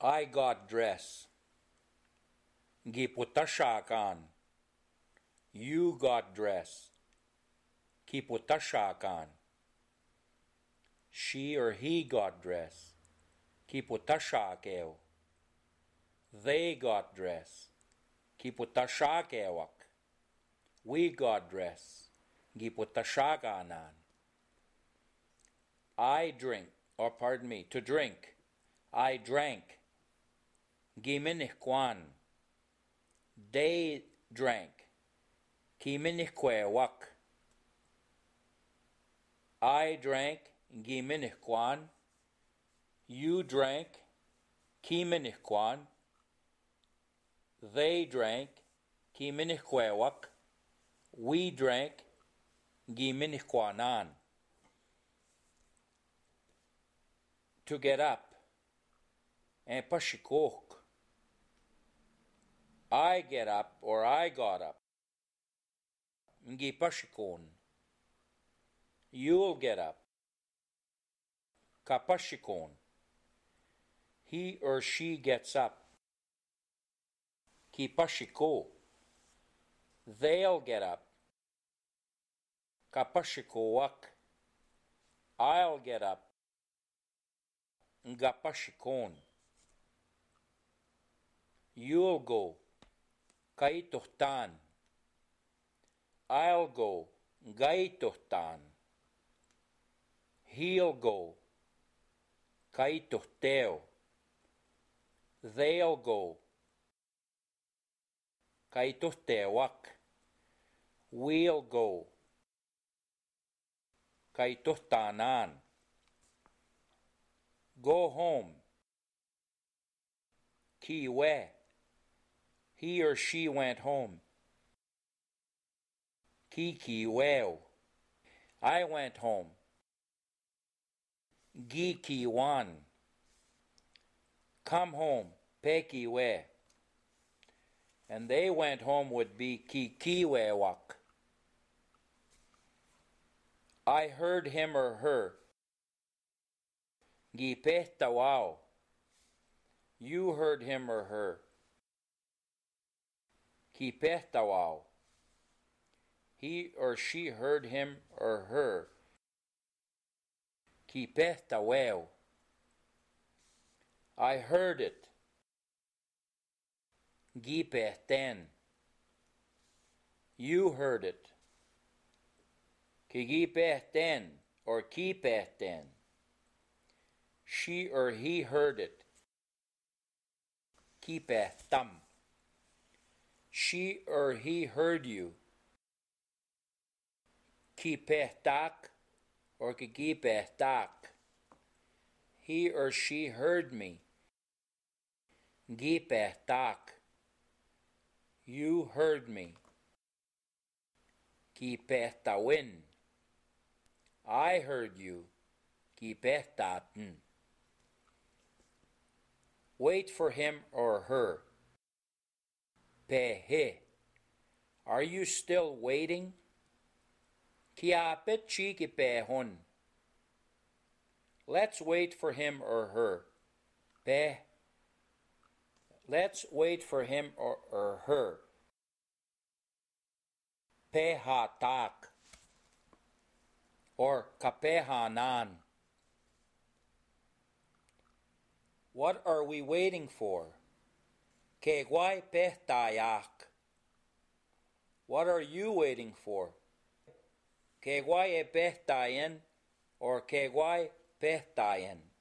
I got dress. Giputashakan. You got dress. Kiputashakan. She or he got dress. Kiputashakeo. They got dress. Kiputashakewak. We got dress. Giputashakanan. I drink, or pardon me, to drink. I drank. Giminihkwan. They drank. Kiminihkwewak. I drank. Giminihkwan. You drank. Kiminihkwan. They drank. Kiminihkwewak. We drank. Giminihkwanan. To get up. And pashikok. I get up or I got up. Ngi pashikon. You'll get up. Kapashikon. He or she gets up. Kipashiko. They'll get up. Kapashikowak. I'll get up. Ngapashikon. You'll go. Kaituhtan. I'll go. Gaituhtan. He'll go. Kaituhteo. They'll go. Kaituhtewak. We'll go. Kaituhtanan. Go home. Kiwe. He or she went home. Kikiweo. I went home. Gikiwan. Come home. Pekiwe. And they went home would be kikiwewak. I heard him or her. Gipehtawao. You heard him or her. Kipehtawao. He or she heard him or her. Kipehtaweo. I heard it. Gipehten. You heard it. Kigipehten or kipehten. She or he heard it. Kipehtam. She or he heard you. Kipehtak or kigipehtak. He or she heard me. Gipehtak. You heard me. Kipehtawin. I heard you. Kipehtaten. Wait for him or her. Pehe. Are you still waiting? Kiapet chikipehon. Let's wait for him or her. Pe. Let's wait for him or her. Pehatak. Or kapehanan. What are we waiting for? Kegwai pehtayak. What are you waiting for? Kegwai pehtayen or kegwai pehtayen.